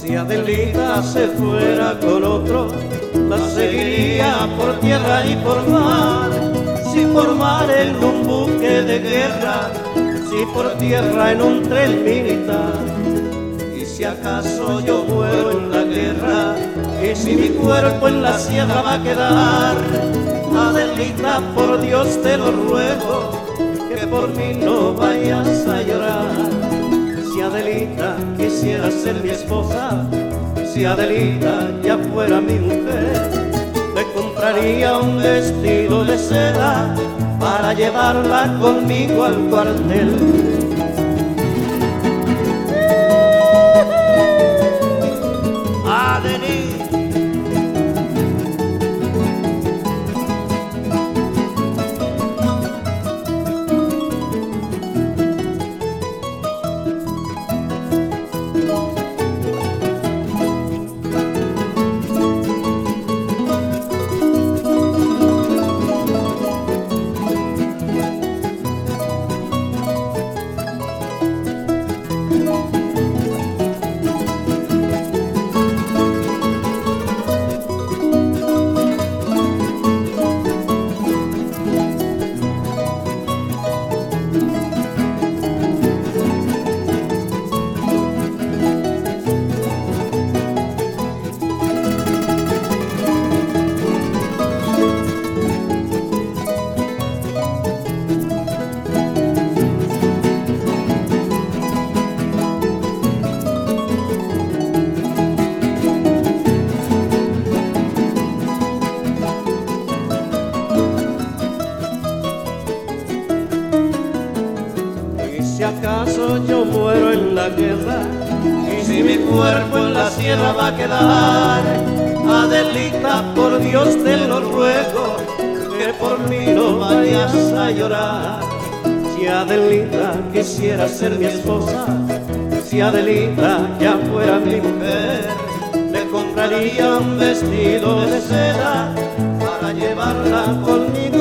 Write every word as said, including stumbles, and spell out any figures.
Si Adelita se fuera con otro, la seguiría por tierra y por mar. Si por mar en un buque de guerra, si por tierra en un tren militar. Y si acaso yo muero en la guerra, y si mi cuerpo en la sierra va a quedar, Adelita, por Dios te lo ruego, que por mí no vayas a llorar. Si Adelita quisiera ser mi esposa, si Adelita ya fuera mi mujer, le compraría un vestido de seda para llevarla conmigo al cuartel. Adelita. Si acaso yo muero en la guerra, y si mi cuerpo en la sierra va a quedar, Adelita, por Dios te lo ruego, que por mí no vayas a llorar. Si Adelita quisiera ser mi esposa, si Adelita ya fuera mi mujer, le compraría un vestido de seda para llevarla conmigo